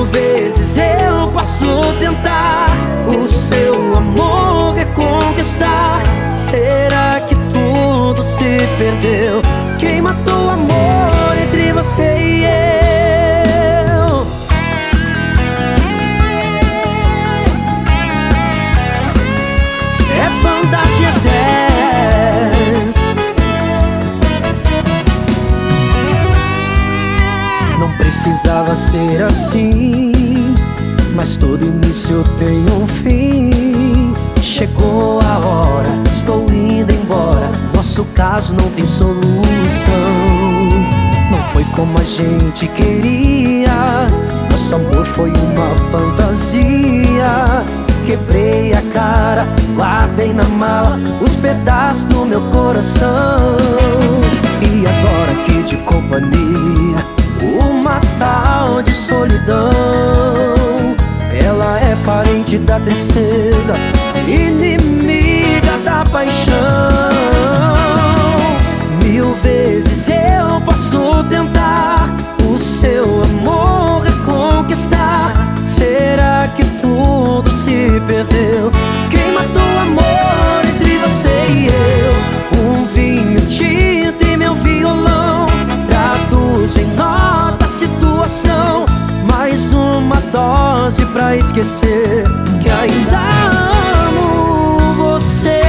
vezes eu posso tentar o seu amor reconquistar. Será que tudo se perdeu? Quem matou o amor entre você e eu? É Banda G10. Não precisava ser assim, mas todo início tem um fim. Chegou a hora, estou indo embora. Nosso caso não tem solução. Não foi como a gente queria. Nosso amor foi uma fantasia. Quebrei a cara, guardei na mala os pedaços do meu coração. E agora aqui de companhia, uma tal de solidão. Ela é parente da tristeza, inimiga da paixão. Mil vezes eu posso tentar o seu amor reconquistar. Será que tudo se perdeu? Quem matou o amor entre você e eu? Um vinho tinto e meu violão traduzem nota a situação. Mais uma dose pra esquecer que ainda amo você.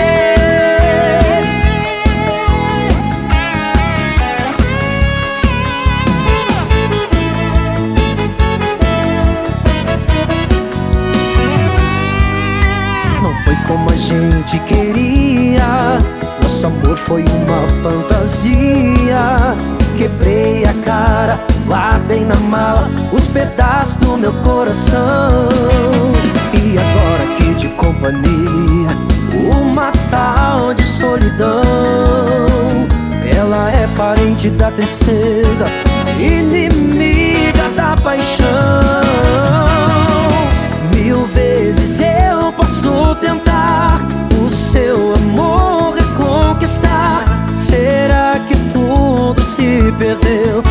Não foi como a gente queria. Nosso amor foi uma fantasia. Quebrei a cara, guardei na mala os pedaços do meu coração. E agora aqui de companhia, uma tal de solidão. Ela é parente da tristeza, inimiga da paixão. Mil vezes eu posso tentar o seu amor reconquistar. Será que tudo se perdeu?